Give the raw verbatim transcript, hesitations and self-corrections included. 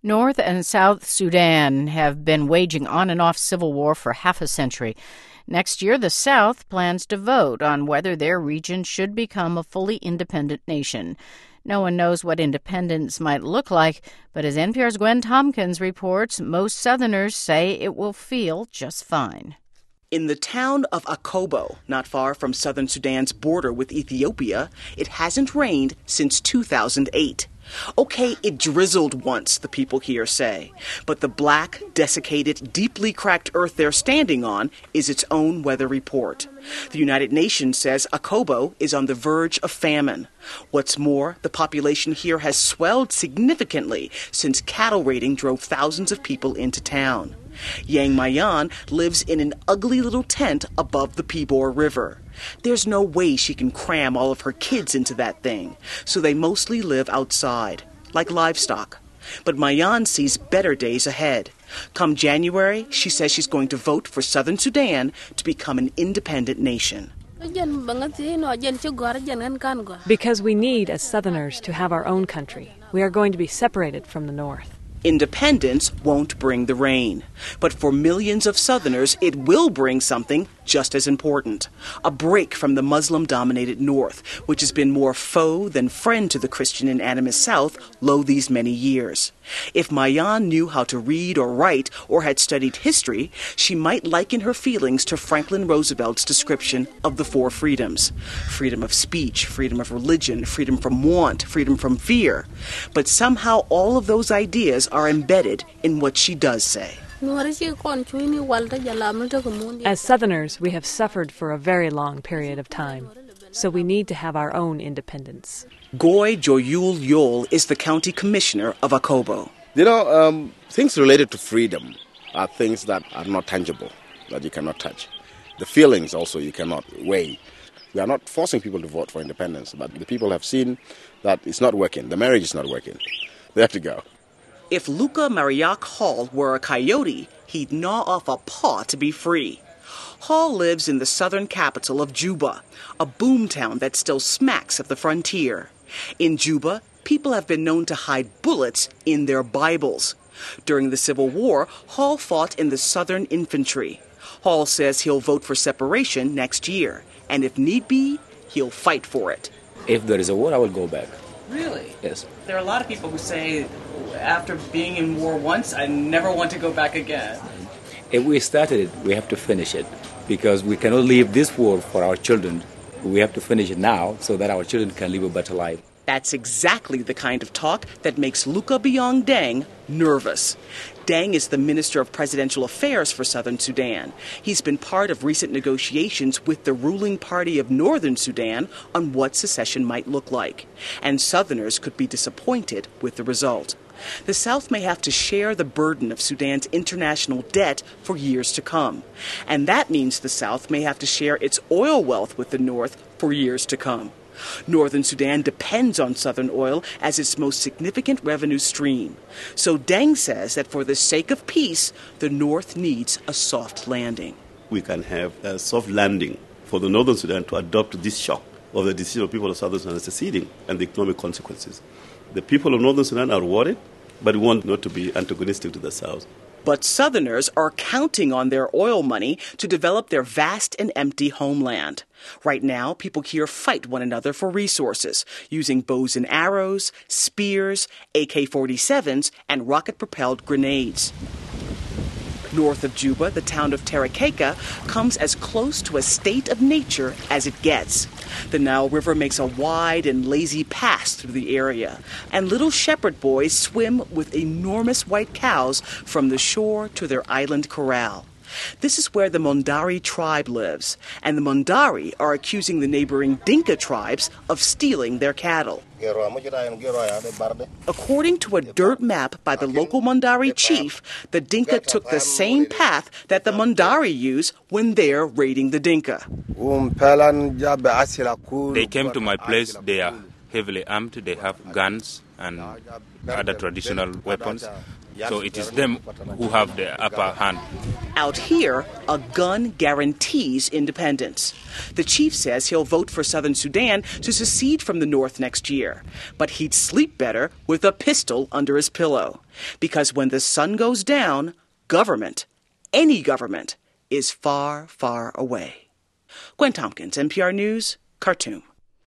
North and South Sudan have been waging on and off civil war for half a century. Next year, the South plans to vote on whether their region should become a fully independent nation. No one knows what independence might look like, but as N P R's Gwen Tompkins reports, most Southerners say it will feel just fine. In the town of Akobo, not far from southern Sudan's border with Ethiopia, it hasn't rained since two thousand eight. Okay, it drizzled once, the people here say, but the black, desiccated, deeply cracked earth they're standing on is its own weather report. The United Nations says Akobo is on the verge of famine. What's more, the population here has swelled significantly since cattle raiding drove thousands of people into town. Yang Mayan lives in an ugly little tent above the Pibor River. There's no way she can cram all of her kids into that thing, so they mostly live outside, like livestock. But Mayan sees better days ahead. Come January, she says she's going to vote for Southern Sudan to become an independent nation. Because we need, as Southerners, to have our own country. We are going to be separated from the North. Independence won't bring the rain, but for millions of Southerners, it will bring something just as important: a break from the Muslim-dominated North, which has been more foe than friend to the Christian and animist South lo these many years. If Mayan knew how to read or write or had studied history, she might liken her feelings to Franklin Roosevelt's description of the four freedoms: freedom of speech, freedom of religion, freedom from want, freedom from fear. But somehow all of those ideas are embedded in what she does say. As Southerners, we have suffered for a very long period of time, so we need to have our own independence. Goy Joyul Yol is the county commissioner of Akobo. You know, um, things related to freedom are things that are not tangible, that you cannot touch. The feelings also you cannot weigh. We are not forcing people to vote for independence, but the people have seen that it's not working. The marriage is not working. They have to go. If Luca Mariak Hall were a coyote, he'd gnaw off a paw to be free. Hall lives in the southern capital of Juba, a boomtown that still smacks of the frontier. In Juba, people have been known to hide bullets in their Bibles. During the Civil War, Hall fought in the Southern Infantry. Hall says he'll vote for separation next year, and if need be, he'll fight for it. If there is a war, I will go back. Really? Yes. There are a lot of people who say, after being in war once, I never want to go back again. If we started it, we have to finish it, because we cannot leave this war for our children. We have to finish it now so that our children can live a better life. That's exactly the kind of talk that makes Luca Biong Deng nervous. Deng is the Minister of Presidential Affairs for Southern Sudan. He's been part of recent negotiations with the ruling party of Northern Sudan on what secession might look like. And Southerners could be disappointed with the result. The South may have to share the burden of Sudan's international debt for years to come. And that means the South may have to share its oil wealth with the North for years to come. Northern Sudan depends on Southern oil as its most significant revenue stream. So Deng says that for the sake of peace, the North needs a soft landing. We can have a soft landing for the Northern Sudan to adopt this shock of the decision of people of Southern Sudan seceding and the economic consequences. The people of Northern Sudan are worried, but we want not to be antagonistic to the South. But Southerners are counting on their oil money to develop their vast and empty homeland. Right now, people here fight one another for resources, using bows and arrows, spears, A K forty-sevens, and rocket-propelled grenades. North of Juba, the town of Terekeka comes as close to a state of nature as it gets. The Nile River makes a wide and lazy pass through the area, and little shepherd boys swim with enormous white cows from the shore to their island corral. This is where the Mondari tribe lives, and the Mondari are accusing the neighboring Dinka tribes of stealing their cattle. According to a dirt map by the local Mondari chief, the Dinka took the same path that the Mondari use when they're raiding the Dinka. They came to my place. They are heavily armed. They have guns and other traditional weapons. So it is them who have the upper hand. Out here, a gun guarantees independence. The chief says he'll vote for Southern Sudan to secede from the North next year, but he'd sleep better with a pistol under his pillow. Because when the sun goes down, government, any government, is far, far away. Gwen Tompkins, N P R News, Khartoum.